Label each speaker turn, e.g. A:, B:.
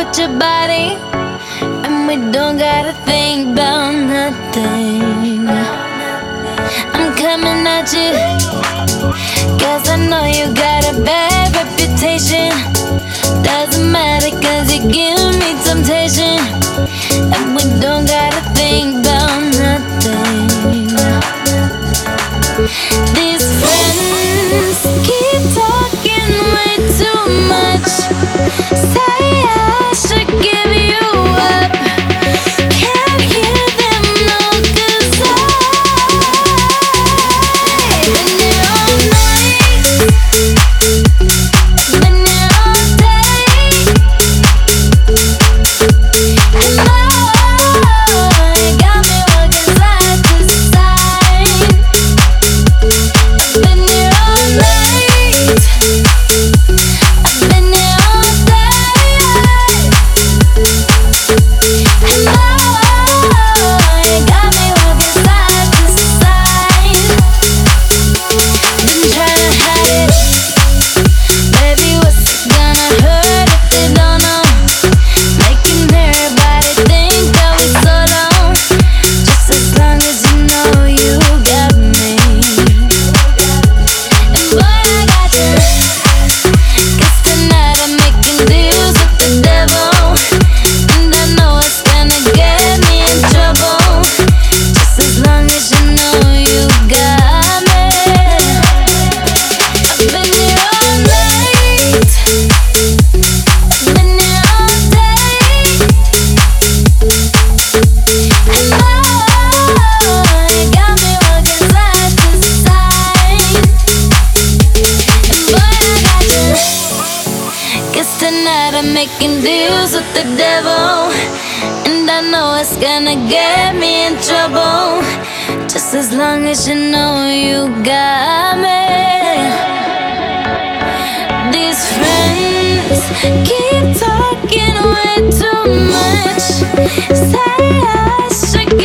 A: with your body, and we don't gotta think about nothing. I'm coming at you, 'cause I know you got a bad reputation. Doesn't matter 'cause you give me temptation, and we don't gotta think about nothing. These friends keep talking way too much. Say I should give you up. Can't hear them, no, 'cause I've been here all night, been here all day, and you got me working side to side. Been here all night, I've been here all day, and you got me working side to side. Been trying to hide it, baby, what's it gonna hurt if they don't know? Making everybody think that we so long, just as long as you know you got me. And boy, I got you. Guess tonight I'm making deals with the devil, and I know it's gonna get me in trouble, just as long as you know you got me. I've been here all night, I've been here all day, and you got me working side to side. And boy, I got you. Guess tonight I'm making deals with the devil, and I know it's gonna get me in trouble, just as long as you know you got me. These friends keep talking way too much. Say I should